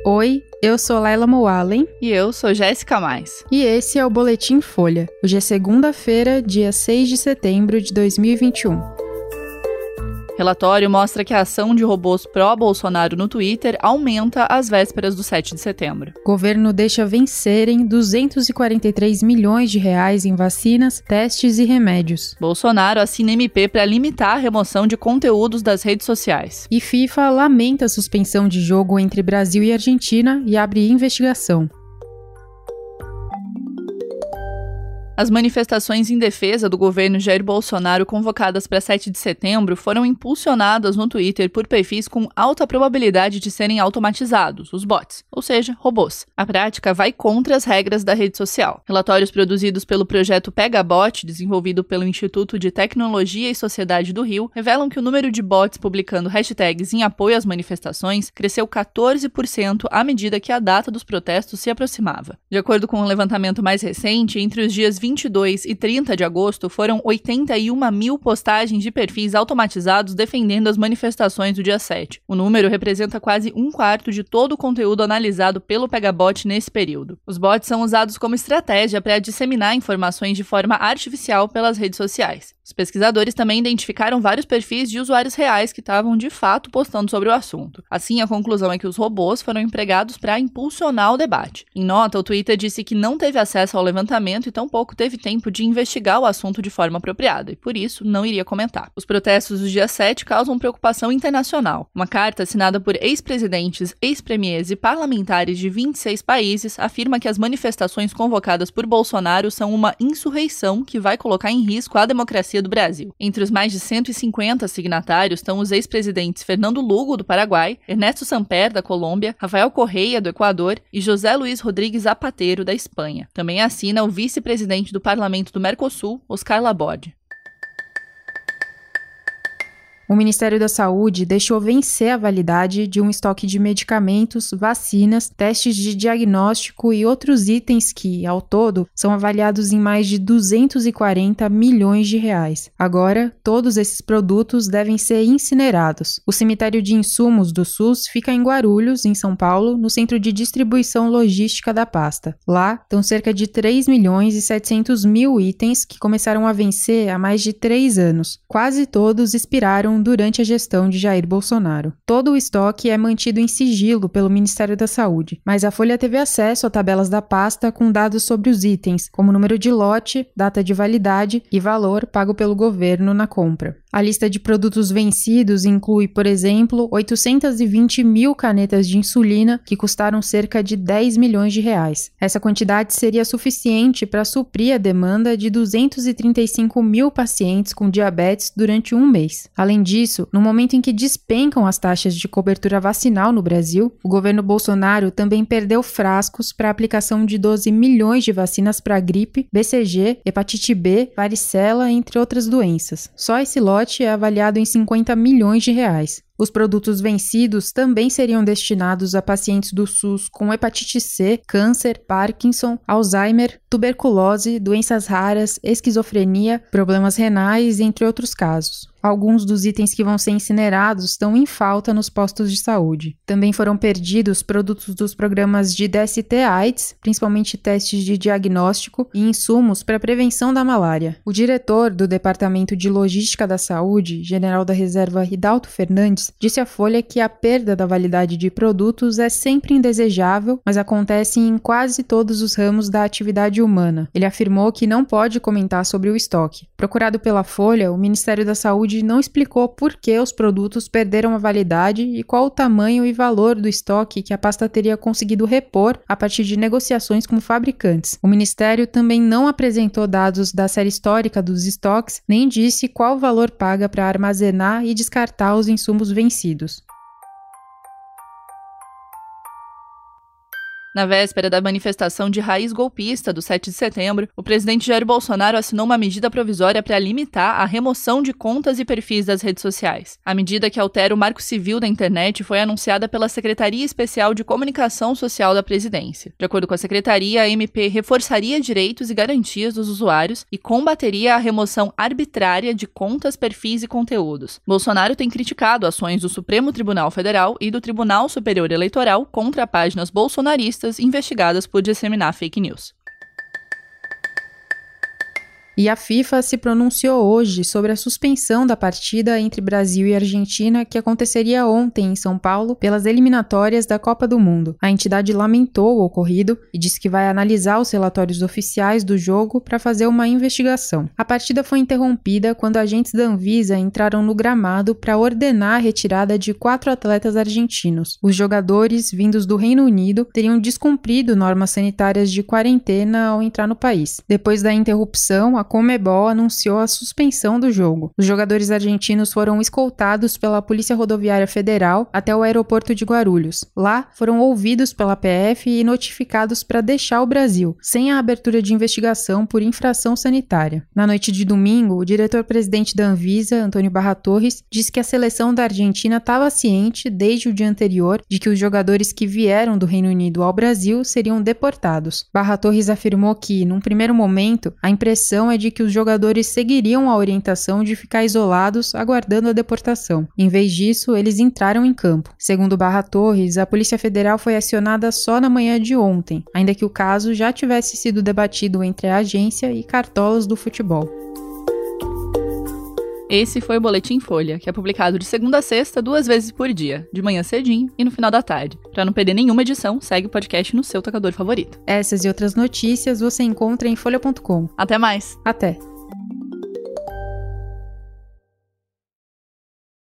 Oi, eu sou Laila Moalen. E eu sou Jéssica Mais. E esse é o Boletim Folha. Hoje é segunda-feira, dia 6 de setembro de 2021. Relatório mostra que a ação de robôs pró-Bolsonaro no Twitter aumenta às vésperas do 7 de setembro. Governo deixa vencerem 243 milhões de reais em vacinas, testes e remédios. Bolsonaro assina MP para limitar a remoção de conteúdos das redes sociais. E FIFA lamenta a suspensão de jogo entre Brasil e Argentina e abre investigação. As manifestações em defesa do governo Jair Bolsonaro convocadas para 7 de setembro foram impulsionadas no Twitter por perfis com alta probabilidade de serem automatizados, os bots, ou seja, robôs. A prática vai contra as regras da rede social. Relatórios produzidos pelo projeto PegaBot, desenvolvido pelo Instituto de Tecnologia e Sociedade do Rio, revelam que o número de bots publicando hashtags em apoio às manifestações cresceu 14% à medida que a data dos protestos se aproximava. De acordo com um levantamento mais recente, entre os dias 22 e 30 de agosto, foram 81 mil postagens de perfis automatizados defendendo as manifestações do dia 7. O número representa quase um quarto de todo o conteúdo analisado pelo PegaBot nesse período. Os bots são usados como estratégia para disseminar informações de forma artificial pelas redes sociais. Os pesquisadores também identificaram vários perfis de usuários reais que estavam de fato postando sobre o assunto. Assim, a conclusão é que os robôs foram empregados para impulsionar o debate. Em nota, o Twitter disse que não teve acesso ao levantamento e tampouco teve tempo de investigar o assunto de forma apropriada, e por isso não iria comentar. Os protestos do dia 7 causam preocupação internacional. Uma carta assinada por ex-presidentes, ex-premiers e parlamentares de 26 países afirma que as manifestações convocadas por Bolsonaro são uma insurreição que vai colocar em risco a democracia do Brasil. Entre os mais de 150 signatários estão os ex-presidentes Fernando Lugo, do Paraguai, Ernesto Samper, da Colômbia, Rafael Correia, do Equador e José Luiz Rodrigues Zapatero, da Espanha. Também assina o vice-presidente do Parlamento do Mercosul, Oscar Laborde. O Ministério da Saúde deixou vencer a validade de um estoque de medicamentos, vacinas, testes de diagnóstico e outros itens que, ao todo, são avaliados em mais de 240 milhões de reais. Agora, todos esses produtos devem ser incinerados. O cemitério de insumos do SUS fica em Guarulhos, em São Paulo, no centro de distribuição logística da pasta. Lá, estão cerca de 3 milhões e 700 mil itens que começaram a vencer há mais de 3 anos. Quase todos expiraram durante a gestão de Jair Bolsonaro. Todo o estoque é mantido em sigilo pelo Ministério da Saúde, mas a Folha teve acesso a tabelas da pasta com dados sobre os itens, como número de lote, data de validade e valor pago pelo governo na compra. A lista de produtos vencidos inclui, por exemplo, 820 mil canetas de insulina que custaram cerca de 10 milhões de reais. Essa quantidade seria suficiente para suprir a demanda de 235 mil pacientes com diabetes durante um mês. Além disso, no momento em que despencam as taxas de cobertura vacinal no Brasil, o governo Bolsonaro também perdeu frascos para a aplicação de 12 milhões de vacinas para gripe, BCG, hepatite B, varicela, entre outras doenças. Só esse lote é avaliado em 50 milhões de reais. Os produtos vencidos também seriam destinados a pacientes do SUS com hepatite C, câncer, Parkinson, Alzheimer, tuberculose, doenças raras, esquizofrenia, problemas renais, entre outros casos. Alguns dos itens que vão ser incinerados estão em falta nos postos de saúde. Também foram perdidos produtos dos programas de DST-AIDS, principalmente testes de diagnóstico e insumos para a prevenção da malária. O diretor do Departamento de Logística da Saúde, general da reserva Ridalto Fernandes, disse à Folha que a perda da validade de produtos é sempre indesejável, mas acontece em quase todos os ramos da atividade humana. Ele afirmou que não pode comentar sobre o estoque. Procurado pela Folha, o Ministério da Saúde não explicou por que os produtos perderam a validade e qual o tamanho e valor do estoque que a pasta teria conseguido repor a partir de negociações com fabricantes. O Ministério também não apresentou dados da série histórica dos estoques, nem disse qual valor paga para armazenar e descartar os insumos vencidos. Na véspera da manifestação de raiz golpista do 7 de setembro, o presidente Jair Bolsonaro assinou uma medida provisória para limitar a remoção de contas e perfis das redes sociais. A medida, que altera o Marco Civil da internet, foi anunciada pela Secretaria Especial de Comunicação Social da Presidência. De acordo com a secretaria, a MP reforçaria direitos e garantias dos usuários e combateria a remoção arbitrária de contas, perfis e conteúdos. Bolsonaro tem criticado ações do Supremo Tribunal Federal e do Tribunal Superior Eleitoral contra páginas bolsonaristas investigadas por disseminar fake news. E a FIFA se pronunciou hoje sobre a suspensão da partida entre Brasil e Argentina, que aconteceria ontem em São Paulo pelas eliminatórias da Copa do Mundo. A entidade lamentou o ocorrido e disse que vai analisar os relatórios oficiais do jogo para fazer uma investigação. A partida foi interrompida quando agentes da Anvisa entraram no gramado para ordenar a retirada de 4 atletas argentinos. Os jogadores, vindos do Reino Unido, teriam descumprido normas sanitárias de quarentena ao entrar no país. Depois da interrupção, a Conmebol anunciou a suspensão do jogo. Os jogadores argentinos foram escoltados pela Polícia Rodoviária Federal até o aeroporto de Guarulhos. Lá, foram ouvidos pela PF e notificados para deixar o Brasil, sem a abertura de investigação por infração sanitária. Na noite de domingo, o diretor-presidente da Anvisa, Antônio Barra Torres, disse que a seleção da Argentina estava ciente, desde o dia anterior, de que os jogadores que vieram do Reino Unido ao Brasil seriam deportados. Barra Torres afirmou que, num primeiro momento, a impressão é de que os jogadores seguiriam a orientação de ficar isolados, aguardando a deportação. Em vez disso, eles entraram em campo. Segundo Barra Torres, a Polícia Federal foi acionada só na manhã de ontem, ainda que o caso já tivesse sido debatido entre a agência e cartolas do futebol. Esse foi o Boletim Folha, que é publicado de segunda a sexta, 2 vezes por dia, de manhã cedinho e no final da tarde. Para não perder nenhuma edição, segue o podcast no seu tocador favorito. Essas e outras notícias você encontra em folha.com. Até mais! Até!